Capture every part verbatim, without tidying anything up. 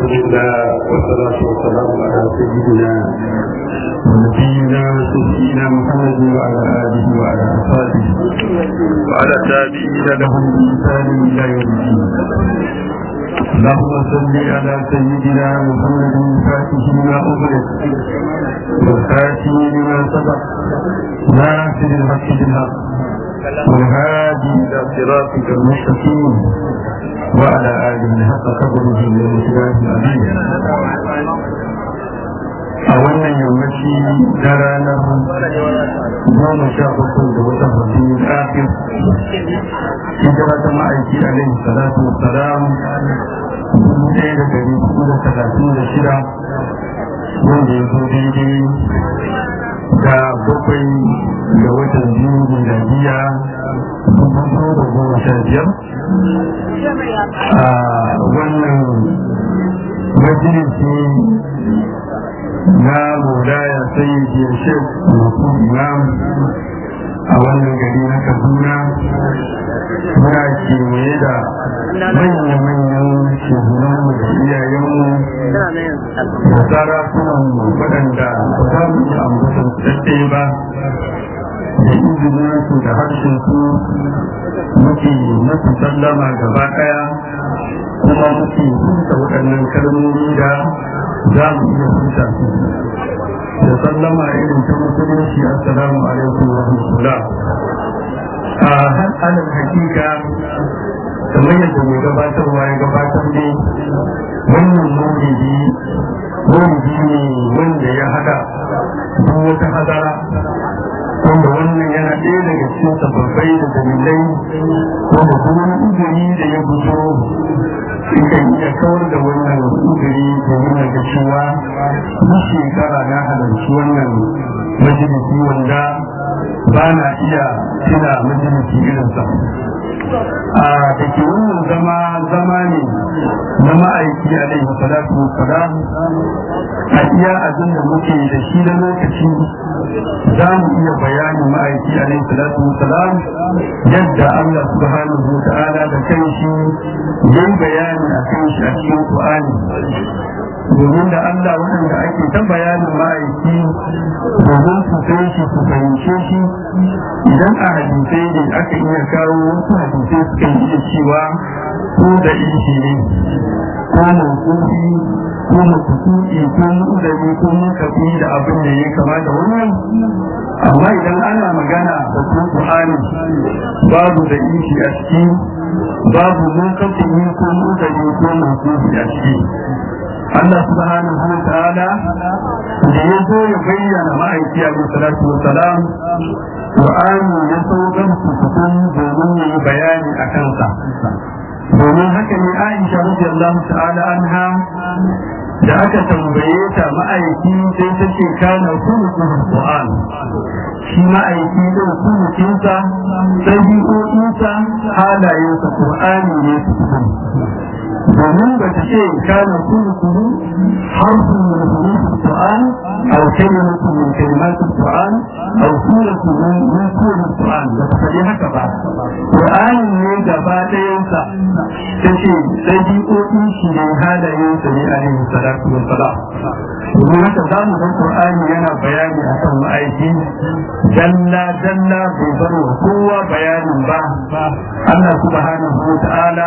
لله والصلاة والسلام على سيدنا ونبينا سيدنا محمد وعلى آله وعلى أصحابه وعلى تابعين لهم بإحسان إلى يوم الدين. اللهم صل على سيدنا محمد الفاتح لما أغلق والخاتم لما سبق ناصر الحق بالحق والهادي إلى صراطك المستقيم وعلى آله حق قدره ومقداره العظيم. أولا يومشي درانا goma sha bakwai da watan rabiul akhir hijira ta ma'aiki alaihi salatu wassalam dubu ɗaya da ɗari hudu da talatin da shida wanda ya zo daidai da bakwai da watan biyu miladiya dubu biyu da goma sha biyar a wannan majalisi na maulaya sayyidi shek masu imam a wannan gari na kaduna muna kewaye da manya-manyan shugabanmu da iyayenmu da sarakunanmu waɗanda ba za mu yi ambatan tsaye ba da izininsu da harshensu muke masu sallama gaba ɗaya kuma muke huta waɗannan kalmomi da za mu iya huta su da sallama irin ta musulunci assalamu alaikum wa rahmatullah. A halin hakika kamar yadda mai gabatarwa ya gabatar ne wannan maulidi maulidi ne wanda ya haɗa duk wata hadara wanda wannan yana ɗaya daga cikin sababbai da dalilai wanda duk wani uzuri da ya fito kan iya kawar da wannan uzuri domin da cewa duk shekara na halarci wannan majalisi wanda ba na iya tuna majalisi irinsa. A da ke wannan zama zama ne na ma'aiki alaihi salatu wassalam, a iya abin da muke da shi da lokaci za mu iya bayanin ma'aiki alaihi salatu wassalam yadda Allah subhanahu wa ta'ala da kai shi yin bayani a kan shi a cikin Qur'ani. Domin da Allah waɗanda ake ta bayanin ma'aiki domin su san shi su fahimce shi, idan a hadisai ne aka iya kawo wasu hadisai suka iya cewa ko da ishi ne ko mawkufi ko makutuki ko mu'udari ko mukafi da abin da ya kama da wannan. Amma idan ana magana da kuma Qur'ani babu da ishi a ciki, babu mukafi ko mu'udari ko makutuki a ciki. Allah subhanahu wa ta'ala da ya zo ya bayyana ma'aiki alaihi salatu wa salam, Qur'ani ya saukar su cikin domin ya yi bayani a kansa. Domin haka ne Aisha radiyallahu ta'ala anha da aka tambaye ta ma'aiki sai ta ce kana kullu Qur'an, shi ma'aiki da kullukinsa dabi'o'insa halayensa Qur'ani ne su cikin. domin ba ta ce kana kullu harfun min hurufil Qur'an aw kalimatun min kalimatil Qur'an aw suratun min suratil Qur'an, ba ta faɗi haka ba. Qur'ani ne gaba ɗayansa ta ce ɗabi'o'in shi ne halayensa ne alaihi salatu wa salam. Domin haka za mu ga Qur'ani yana bayani a kan ma'aiki dalla dalla bai bar wa kowa bayanin ba. Allah subhanahu wa ta'ala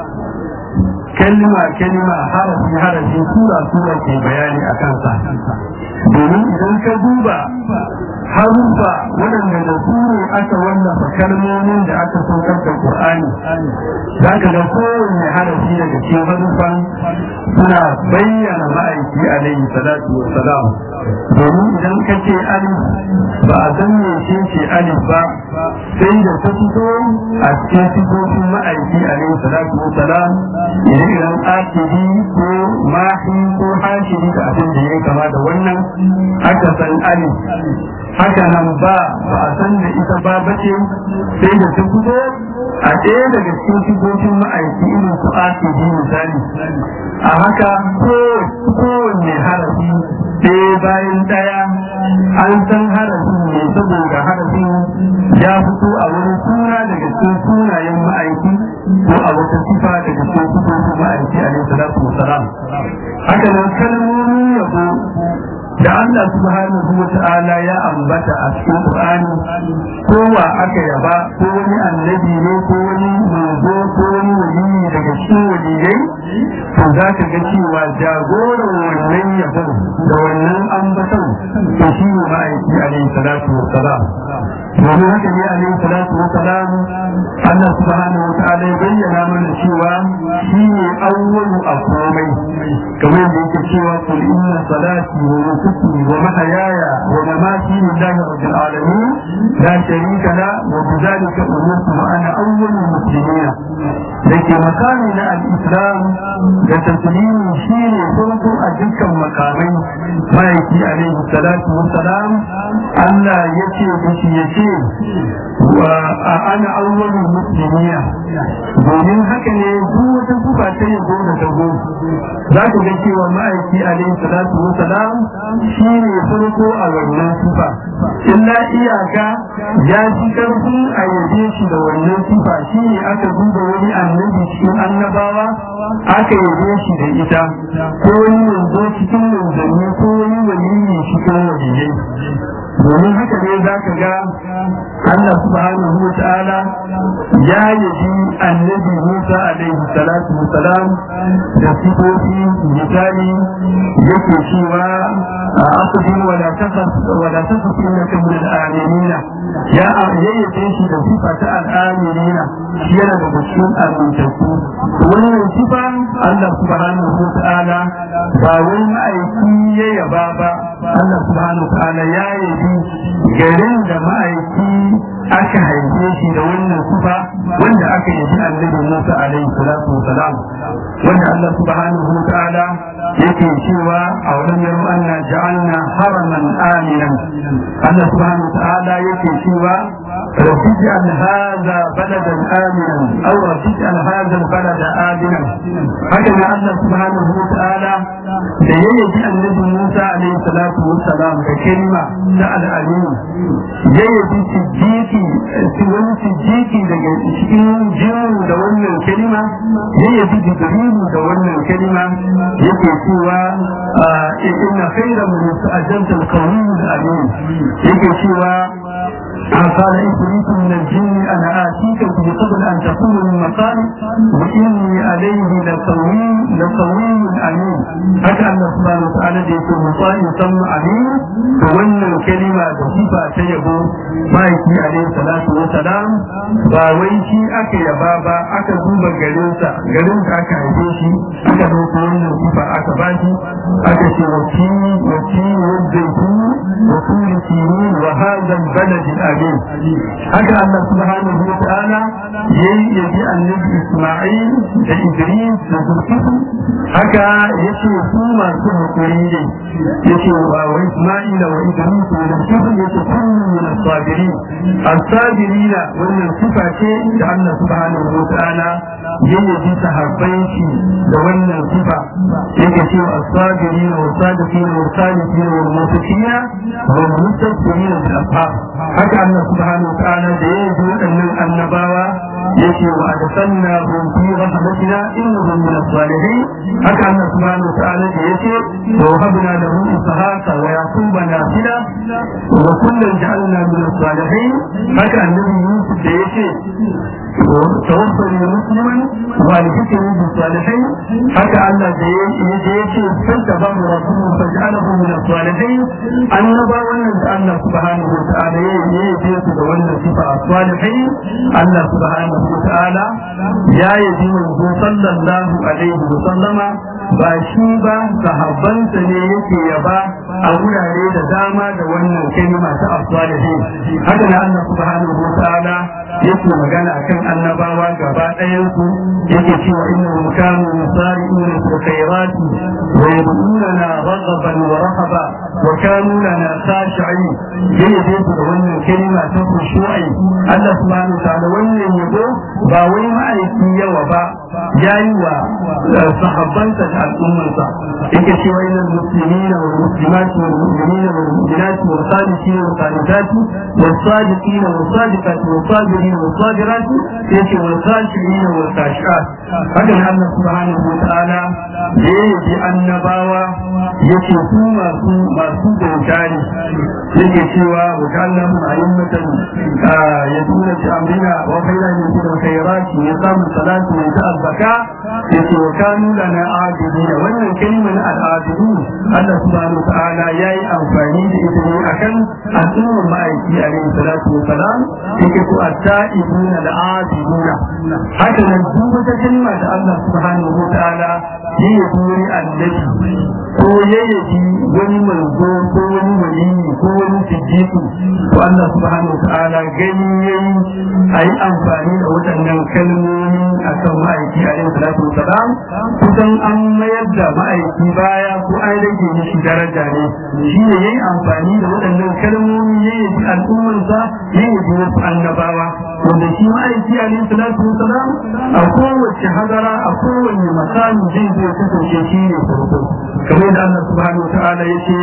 kalma kalma harafi harafi sura sura ke bayani a kansa. Domin idan ka duba harufa waɗanda da su ne aka wallafa kalmomin da aka saukar da Qur'ani, za ka ga kowanne harafi daga cikin harufan suna bayyana ma'aiki alaihi salatu wa salam. Domin idan ka ce alif ba a san me ce alif ba sai da ta fito a cikin sifofin ma'aiki alaihi salatu wa salam, idan akidi ko mahi ko hashiri da abin da ya kama da wannan aka san alif. Haka nan ba ba a san da ita ba bace sai da ta fito a ɗaya daga cikin sifofin ma'aiki irin su akidi misali. A haka ko kowanne harafi ɗaya bayan ɗaya an san harafin ne saboda harafin ya fito a wani suna daga cikin sunayen ma'aiki ko a wata sifa daga cikin sifofin ma'aiki alaihi salatu wassalam. Haka nan kalmomin yabo da Allah subhanahu wa ta'ala ya ambata a cikin Qur'ani, kowa aka yaba ko wani annabi ne ko wani manzo ko wani wali daga cikin waliyai, to za ka ga cewa jagoran wannan yabo da wannan ambaton to shi ne ma'aiki alaihi salatu wassalam. domin haka ne alaihi salatu wassalam Allah subhanahu wa ta'ala ya bayyana mana cewa shi ne awwalu a komai, kamar da yake cewa kul inna salati wa nusuki wa mahyaya wa mamati lillahi rabbil alamin la sharika la wa bidhalika umirtu wa ana awwalul muslimin. Dake makami na al-islam da taslimi shi ne farko a dukkan makamai. Ma'aiki alaihi salatu wassalam Allah yace shi yace wa ana awwalul muslimin, domin haka ne duk wata kuka ta yabo da tago za ku ga cewa ma'aiki alaihi salatu wassalam shi ne farko a wannan sifa, illa iyaka ya ji karfin a yabe shi da wannan sifa. Shi ne aka duba wani annabi cikin annabawa aka yabe shi da ita, ko wani manzo cikin manzanni ko wani waliyi cikin waliyai. Domin haka ne za ka ga Allah subhanahu wa ta'ala ya yabi annabi Musa alaihi salatu wassalam da sifofi, misali yake cewa a asibin wala tasaf wala tasaf innaka min al-aminina, ya yayyade shi da sifa ta al-aminina, shi yana da cikin amintattu. Wannan sifa Allah subhanahu wa ta'ala ba wai ma'aiki ya yaba ba, Allah subhanahu wa ta'ala ya yabi garin da ma'aiki aka haife shi da wannan sifa, wanda aka yi annabi Musa alaihi salatu wasalam, wanda Allah subhanahu wa ta'ala yake cewa a wannan yaro anna ja'alna haraman aminan. Allah subhanahu wa ta'ala yake cewa رفجعل هذا بلدا آمنا أو رفجعل هذا البلد آمنا. هكذا الله سبحانه وتعالى يجي النبي موسى عليه الصلاة والسلام بكلمة سأل عليه يجي سجيكي سوى سجيكي لكن جيرو دولنا الكلمة يجي جبريل دولنا الكلمة يجي سوى إن خير من أجلت القوي الأمين. يجي سوى قال إبليس من الجن أنا آتيك به قبل أن تكون من مقام وإني عليه لقوي لقوي أمين. حتى أن سبحانه وتعالى يكون مطاع ثم أمين، وأن الكلمة بصفة تيبو ما يكي عليه الصلاة والسلام باويشي أكا يبابا أكا دوبا جلوسا جلوسا أكا عيشي أكا دوبا صفة أكا باشي أكا شوكي وكي والزيتون وكل سينين وهذا البلد الأمين. haka Allah subhanahu wa ta'ala yayi yabi annabi Isma'il da Idris da Zulkifl, haka yace su masu hakuri ne, yace wa Isma'il wa Idris da Zulkifl yace kullu min as-sabirin. As-sabirina wannan sifa ce da Allah subhanahu wa ta'ala yayi yabi sahabbai shi da wannan sifa, yake cewa as-sabirina wa as-sadiqina wa as-salihina wal muttaqina wal mustaghfirina bil ashab. haka Allah subhanahu wa ta'ala da ya yi waɗannan annabawa yake wa adsanna hum fi rahmatina innahum min as-salihin. haka Allah subhanahu wa ta'ala da yake wa habna lahum ishaqa wa yaquba nafila wa kullan ja'alna min as-salihin. haka annabi Yusuf da yake tawaffani musliman wa alhiqni bis salihin. haka Allah da yake fantabahu rabbuhu faj'alahu min as-salihin. annabawan da Allah subhanahu wa ta'ala ya yi su da wannan sifa as-salihin. Allah subhanahu wa ta'ala ya yi manzo sallallahu alaihi wa sallama ba shi ba sahabbansa ne yake yaba a wurare da dama da wannan kalma ta as-salihin. haka ne Allah subhanahu wa ta'ala yake magana akan annabawa gaba ɗayan su, yake cewa innahum kanu yusari'una fil khairati wa yad'unana raghaban wa rahaba wa kanu lana khashi'in. yayin da wannan kalma ta khushu'i Allah subhanahu wa ta'ala wannan yabo ba wai ma'aiki yawa ba, yayi wa sahabbansa da al'ummarsa yake cewa inal muslimina wal muslimati wal mu'minina wal mu'minati wal qanitina wal qanitati wal sadiqina wal sadiqati wal sabirina wal sabirati yake wal khashirina wal khashiat. haka ne Allah subhanahu wa ta'ala da yake annabawa yake su masu masu bautari yake cewa wa kallahu ayyamatan yaduna bi amrina wa khayran min khayrati yaqamu salati wa yata zakka yake wa kanu lana abidina. wannan kalmar al'abidu Allah subhanahu wa ta'ala yayi amfani da ita ne akan al'ummar ma'aiki alaihi salatu wa salam yake ko at-ta'ibuna al'abiduna. haka nan duk wata kalma da Allah subhanahu wa ta'ala yayi turi annabi ko yayi wani manzo ko wani waliyi ko wani siddiqi to Allah subhanahu wa ta'ala gani yayi ayi amfani da waɗannan kalmomi akan ma'aiki alaihi salatu wa salam kusan an mayar da ma'aiki baya ko an rage mishi daraja ne. shi ne yayi amfani da waɗannan kalmomi yayi al'ummarsa yayi wasu annabawa wanda shi ma'aiki alaihi salatu wa salam a kowace hadara a kowane makami zai zo kasance shi ne farko kamar da Allah subhanahu wa ta'ala yace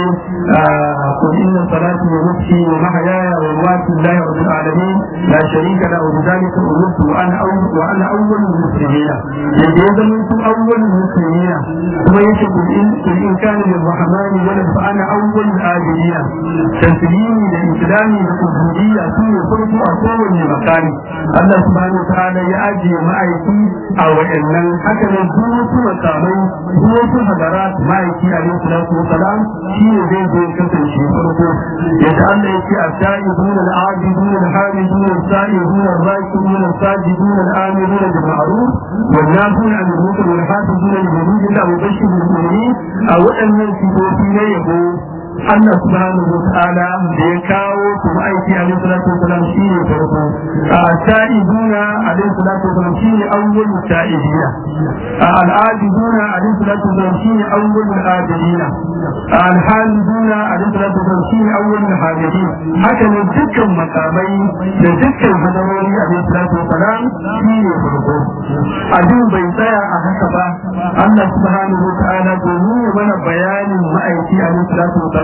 qul inna salati wa nusuki wa mahyaya wa mamati lillahi rabbil alamin la sharika lahu wa bidhalika umirtu wa ana awwal wa ana awwalul muslimin. yadda ya zama su awwalul muslimin kuma yace qul in qul in kana lirrahman walad fa ana awwalul abidin. taslimi da islami da ubudiyya su ne farko a kowane makami. Allah subhanahu wa ta'ala ya ajiye ma'aiki a waɗannan haka ne duk wasu makamai duk wasu hadara ma'aiki alaihi salatu wa salam shi ne zai zo kasance farko. yadda Allah yake at-ta'ibun al-'abidun al-hamidun as-sa'ihun ar-rakibun as-sajidun al-amirun bil ma'ruf wal nahun 'anil munkar wal hafizun lil-hudud wa bashiril mu'minin. a waɗannan sifofi ne yabo Allah subhanahu wa ta'ala da ya kawo su ma'aiki alaihi salatu wa salam shi ne farko. ta'ibuna alaihi salatu wa salam shi ne awwal ta'ibina. al-'abiduna alaihi salatu wa salam shi ne awwal al-'abidina. al-hamiduna alaihi salatu wa salam shi ne awwal al-hamidin. haka ne dukkan makamai da dukkan hadarori alaihi salatu wa salam shi ne farko. abin bai tsaya a haka ba Allah subhanahu wa ta'ala domin ya mana bayanin ma'aiki alaihi salatu wa salam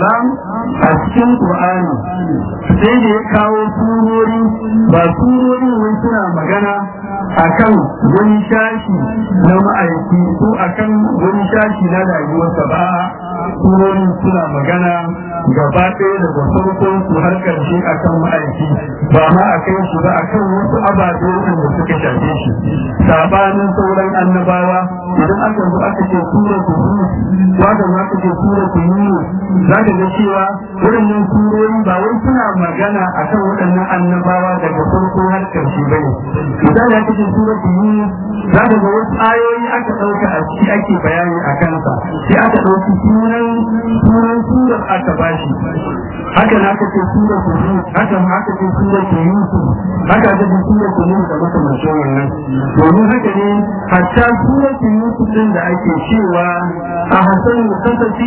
a cikin Qur'ani sai da ya kawo surori ba surori wani suna magana akan wani shashi na ma'aiki ko akan wani shashi na rayuwarsa ba. surorin suna magana gaba ɗaya daga farkon su har ƙarshe akan ma'aiki ba ma a kai shi ba akan wasu ababe da suka shafe shi sabanin sauran annabawa. idan aka zo aka ce sura ku ko aka zo aka ce sura ku za ka ga cewa waɗannan surori ba wai suna magana akan waɗannan annabawa daga farko har ƙarshe ba ne. idan aka ce sura ku za ka ga wasu ayoyi aka ɗauka a ciki ake bayani a kansa sai aka ɗauki sunan sunan surar aka bashi. haka na aka ce surar ku haka ma aka ce surar ku yusuf haka aka ce surar ku yusuf da makamancin wannan. domin haka ne hatta surar ku yusuf din da ake cewa a hasan musassasi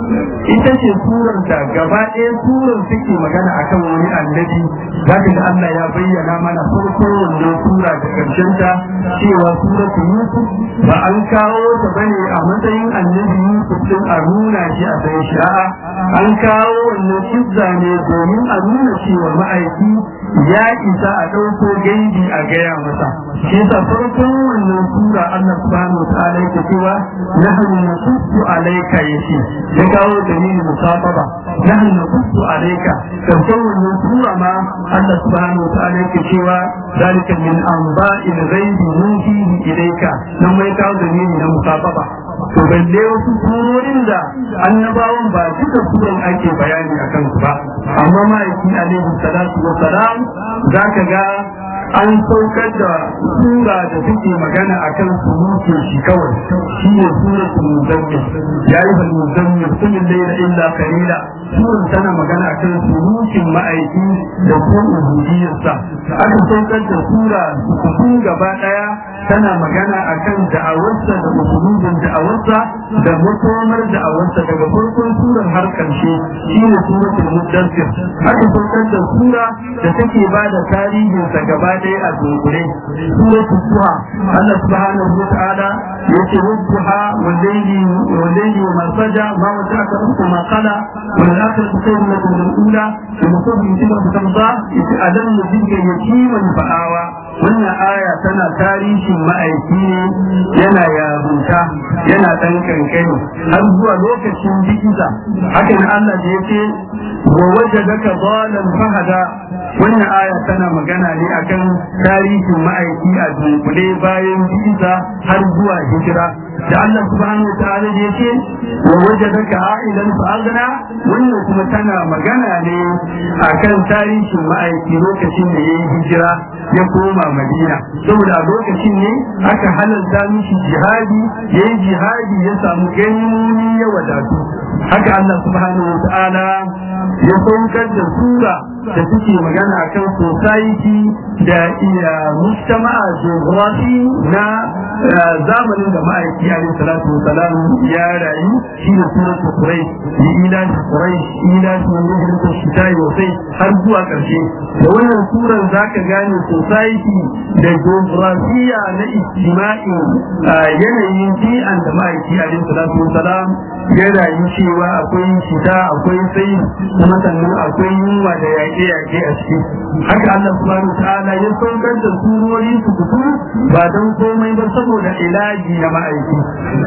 ita ce surar da gaba ɗaya surar take magana akan wani annabi. za ka ga Allah ya bayyana mana farko wannan sura da ƙarshen ta cewa surar ku yusuf ba an kawo ta bane a matsayin annabi yusuf din a nuna shi a sai shi a'a an kawo wannan kizza ne domin a nuna cewa ma'aiki ya isa a ɗauko gaibi a gaya masa. shi yasa farkon wannan sura Allah subhanahu wa ta'ala yake cewa nahnu naqussu alayka yace ya kawo dalilin musababa nahnu naqussu alayka. farkon wannan sura ma Allah subhanahu wa ta'ala yake cewa zalika min anba'il ghaibi nuhihi ilayka nan mai kawo dalili na musababa. to balle wasu surorin da annabawan ba duka suran ake bayani akan su ba amma ma'aiki alaihi salatu wa salam zaka ga an saukar da sura da take magana akan surutu shi kawai shi ne suratul muzammil ya yi bal muzammil kullum layla illa qalila. suran tana magana akan surutun ma'aiki da kuma ubudiyarsa. aka saukar da sura su gaba daya tana magana akan da'awarsa da usulubin da'awarsa da makomar da'awarsa daga farkon surar har karshe shine suratul muddathir haka farkon da sura da take ba da tarihinsa gaba ɗaya a dunkule suratul duha Allah subhanahu wa ta'ala yace wadduha wal layli wal layli wa ma saja ma wada'aka rabbuka ma qala wal akhiratu khayrun laka min al-ula wa musabbi tilka tamza yace alam yajidka yatiman fa'awa wannan aya tana tarihin ma'aiki ne yana yarunta yana dan kankani har zuwa lokacin bikinsa hakan Allah da yake wa wajadaka dhalan fahada wannan aya tana magana ne akan tarihin ma'aiki a dunkule bayan bikinsa har zuwa hijira da Allah subhanahu wa ta'ala da yake wa wajadaka a'ilan fa'agna wannan kuma tana magana ne akan tarihin ma'aiki lokacin da yayi hijira ya koma Madina saboda lokacin ne aka halalta mishi jihadi yayi jihadi ya samu ganimomi ya wadatu haka Allah subhanahu wa ta'ala ya saukar da sura da suke magana akan society da iya mujtama'a geography na zamanin da ma'aiki alaihi salatu wa salam ya rayu shi ne suratul quraish yi ila quraish ila sunan shitai wa sai har zuwa karshe da wannan suran zaka gane society da geographiya na ijtima'i yanayin bi'an da ma'aiki alaihi salatu wa salam ya rayu cewa akwai shita akwai sai kuma sannan akwai yunwa da yaƙe-yaƙe a ciki haka Allah subhanahu wa ta'ala ya saukar da surori su kutu ba don komai ba saboda ilaji na ma'aiki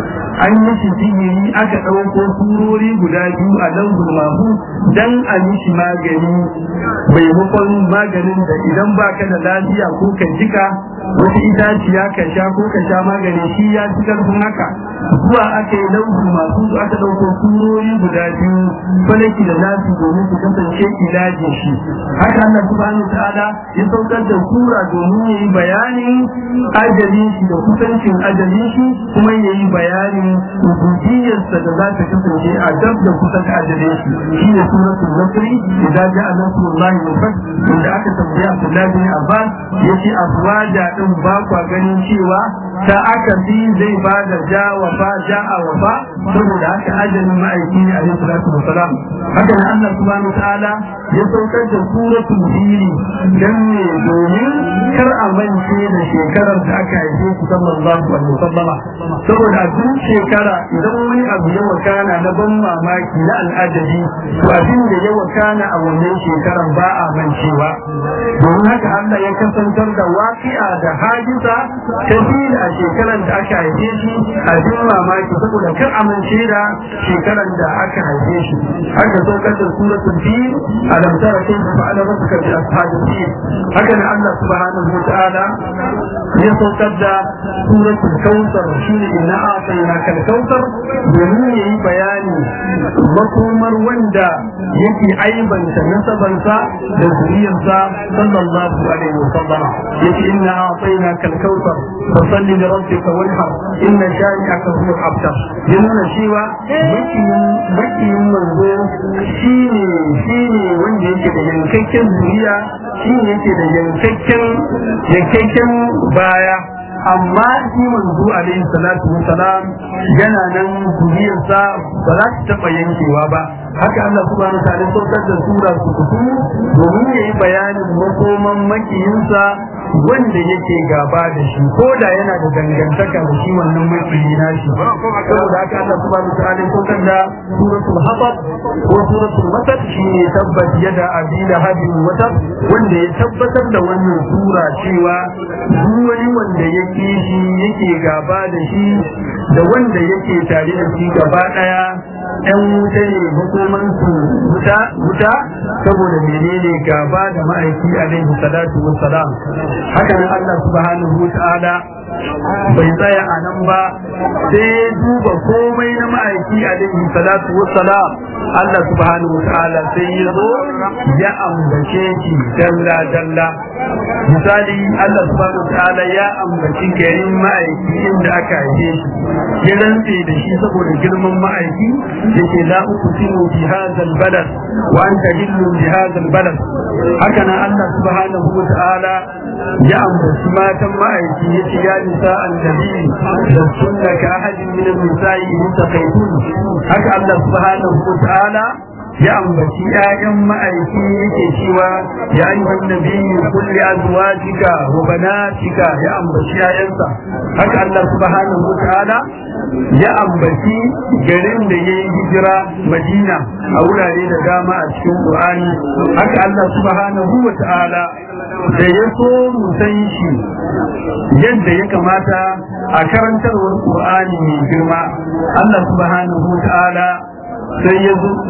an yi shi sihiri aka ɗauko surori guda biyu a lambul mahu dan a mishi magani maimakon maganin da idan baka da lafiya ko ka jika wata itaciya ka sha ko ka sha magani shi ya ci karfin haka zuwa aka yi lambul mahu aka ɗauko surori guda biyu falaki da nasu domin su kasance ilajin shi haka Allah subhanahu wa ta'ala ya saukar da sura domin yayi bayanin ajalin shi da kusancin ajalin shi kuma yayi bayanin ubudiyarsa da za ta kasance a dab da kusan ajalin shi shine suratul nasr idan ja'a nasrullahi wal fath inda aka tambaya Abdullah bin Abbas yace afwaja din ba kwa ganin cewa ta aka bi zai ba da jawa ba ja'a wa ba saboda haka ajalin ma'aiki ne alaihi salatu wassalam haka ne Allah subhanahu wa ta'ala ya saukar da suratul fili dan ne domin kar a mance da shekarar da aka haife su sallallahu alaihi wasallama saboda duk shekara idan wani abu ya wakana na ban mamaki na al'ajabi to abin da ya wakana a wannan shekarar ba a mancewa domin haka Allah ya kasantar da waqi'a da hadisa ta fili a shekarar da aka haife shi abin mamaki saboda kar a mance da shekarar da aka haife shi haka saukar da suratul fil alam tara kayfa fa'ala rabbuka bi ashabil fil haka ne Allah subhanahu wa ta'ala ya saukar da suratul kautsar shine inna a'tainaka al-kautsar domin yayi bayani makomar wanda yake aibanta nasabansa da zuriyarsa sallallahu alaihi wa sallam yace inna a'tainaka al-kautsar fasalli li rabbika wanhar inna shani'aka huwa al-abtar yana cewa makiyin makiyin manzo shine shine wanda yake da yankakken zuriya shine yake da yankakken yankakken baya amma shi manzo alaihi salatu wassalam yana nan zuriyarsa ba za ta taɓa yankewa ba haka Allah subhanahu wa ta'ala saukar da sura su kutu domin yayi bayanin makoman makiyinsa wanda yake gaba da shi ko da yana da dangantaka da shi wannan makiyi na shi saboda haka Allah subhanahu wa ta'ala saukar da suratul hatab ko suratul masad shi ne tabbat yada abila hadin wata wanda ya tabbatar da wannan sura cewa duk wani wanda yake shi yake gaba da shi da wanda yake tare da shi gaba daya ɗan wuta ne hukumansu wuta wuta saboda menene gaba da ma'aiki alaihi salatu wassalam haka nan Allah subhanahu wa ta'ala bai tsaya a nan ba sai duba komai na ma'aiki alaihi salatu wassalam Allah subhanahu wa ta'ala sai ya zo ya ambace shi dalla dalla misali Allah subhanahu ta'ala ya ambaci garin ma'aiki inda aka haife shi ya rantse da shi saboda girman ma'aiki yake la uqsimu bi hadha al-balad wa anta hillu bi hadha al-balad haka nan Allah subhanahu ta'ala ya ambaci matan ma'aiki yace ya nisa annabi da sunna ka ahadin min an-nisa'i mutaqayyidun haka Allah subhanahu ta'ala ya ambaci ƴaƴan ma'aiki yake cewa ya ayyuhan nabiyyu kulli azwajika wa banatika ya ambaci ƴaƴansa haka Allah subhanahu wataala ya ambaci garin da yayi hijira Madina a wurare da dama a cikin Qur'ani haka Allah subhanahu wataala da ya so mu san shi yadda ya kamata a karantarwar Qur'ani mai girma Allah subhanahu wataala sai ya zo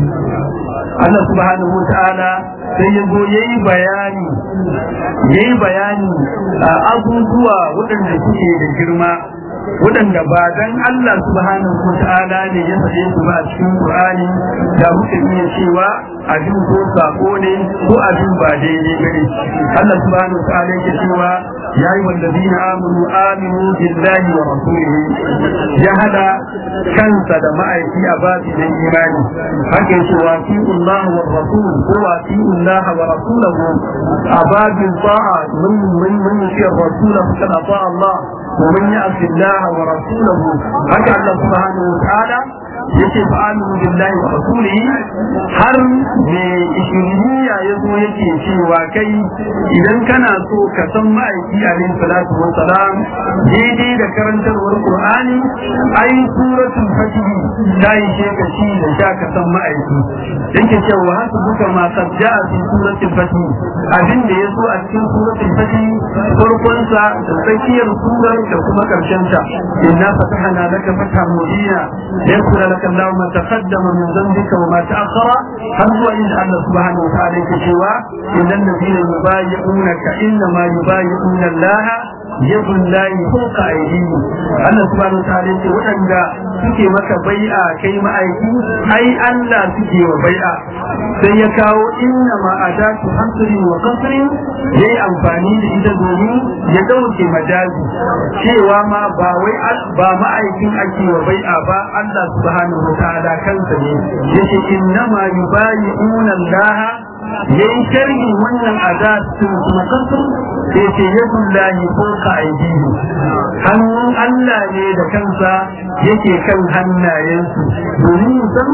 Allah subhanahu wa ta'ala sai ya zo yayi bayani yayi bayani abubuwa waɗanda suke da girma waɗanda ba dan Allah subhanahu wa ta'ala ne ya faɗe su ba a cikin Qur'ani da muke iya cewa abin ko sako ne ko abin ba daidai bane Allah subhanahu wa ta'ala yake cewa ya yi wallazina amanu aminu billahi wa rasulihi ya hada kansa da ma'aiki a babi na imani haka yake wa fi'ullah wa rasul ko wa fi'ullah wa rasulahu a babin ta'a mun mun mun ce rasulahu kana ta'a Allah ومن يعص الله ورسوله هكذا الله سبحانه وتعالى yake fa'alu billahi wa rasulihi har me ishiriniya yazo yake cewa kai idan kana so ka san ma'aiki alaihi salatu wa salam daidai da karantarwar Qur'ani ai suratul fatih ta yi sheka shi da sha ka san ma'aiki yake cewa hasbuka ma qad ja'a fi suratul fatih abin da yazo a cikin suratul fatih farkon sa da tsakiyar surar da kuma karshen ta inna fatahna laka fathan mubina yakura laka Allah ma taqaddama min dhanbika wa ma ta'akhkhara har zuwa inda Allah subhanahu wa ta'ala yake cewa innal ladina yubayyi'unaka inna ma yubayyi'una Allah yadun lahi fawqa aydihim Allah subhanahu wa ta'ala yake wadanda suke maka bai'a kai ma'aiki ai Allah suke wa bai'a sai ya kawo inna ma adatu hasrin wa qasrin yayi amfani da ita domin ya dauke majazi cewa ma ba wai ba ma'aikin ake wa bai'a ba Allah subhanahu wa ta'ala kansa ne yace inna ma yubayyi'una Allah yayin sharhi wannan adat sun kuma kansu sai ce yadun lahi fawqa aydihim hannun Allah ne da kansa yake kan hannayensu domin san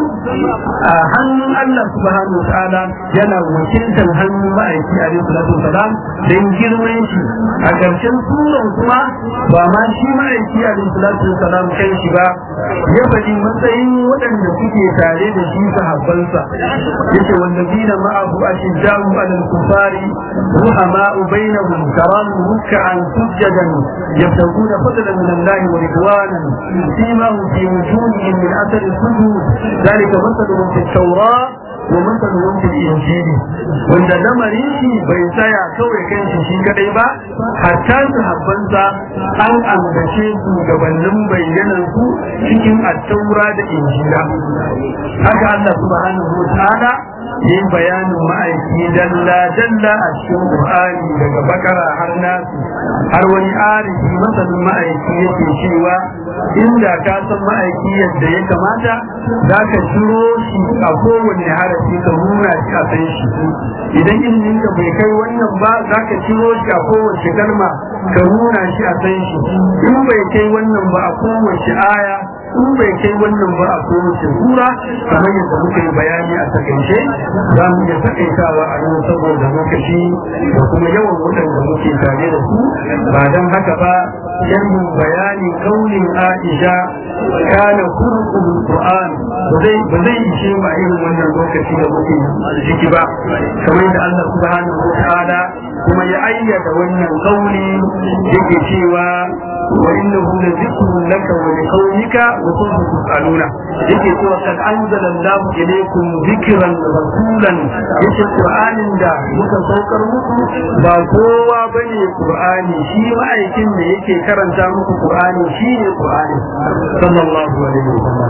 hannun Allah subhanahu wataala yana wakiltar hannun ma'aiki alaihi salatu wasalam dan girman shi a ƙarshen suran kuma ba ma shi ma'aiki alaihi salatu wasalam kan shi ba ya faɗi matsayin waɗanda suke tare da shi sahabbansa yace wallazina ma'ahu أشداء على الكفار رحماء بينهم تراهم ركعا سجدا يبتغون فضلا من الله ورضوانا سيماهم في وجوههم من أثر السجود ذلك مثلهم في التوراة ومثلهم في الإنجيل وإن لمرين شي بيسايا كوي كان شي كدai ba hatta sahabbansa an ambace su gabanin bayyanan su cikin at-taura da injila haka Allah subhanahu wa ta'ala yin bayanin ma'aiki dalla dalla a cikin Qur'ani daga bakara har nasu har wani arifi masanin ma'aiki yake cewa inda ka san ma'aiki yadda ya kamata za ka shiro shi a kowane harafi ka nuna shi a san shi idan ilimin ka bai kai wannan ba za ka shiro shi a kowace kalma ka nuna shi a san shi in bai kai wannan ba a kowace aya in bai kai wannan ba a kowace sura kamar yadda muka yi bayani a takaice za mu iya takaitawa a nan saboda lokaci da kuma yawan waɗanda muke tare da su ba don haka ba yanzu bayani kaunin Aisha kana kurkul Qur'an ba zai ba zai ishe mu a irin wannan lokaci da muke ciki ba kamar yadda Allah subhanahu wa ta'ala kuma ya ayyada wannan kauli yake cewa wa innahu la dhikrun laka wa liqawmika wa sawfa tus'aluna yake cewa kad anzala Allahu ilaykum dhikran rasulan yake Qur'anin da muka saukar muku ba kowa bane Qur'ani shi ma'aikin da yake karanta muku Qur'ani shi ne Qur'ani sallallahu alaihi wasallam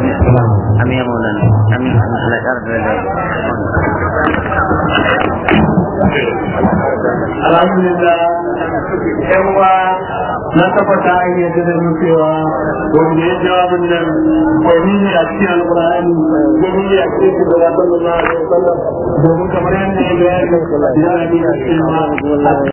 amin maulana amin Allah ya yarda da alhamdulillah yan uwa na tabbata an yi da cewa wanda ya jawabin nan gwani ne a cikin alƙur'ani gwani ne a cikin shugaba sallallahu alaihi wasallam domin kamar yadda ya bayani yana ne a cikin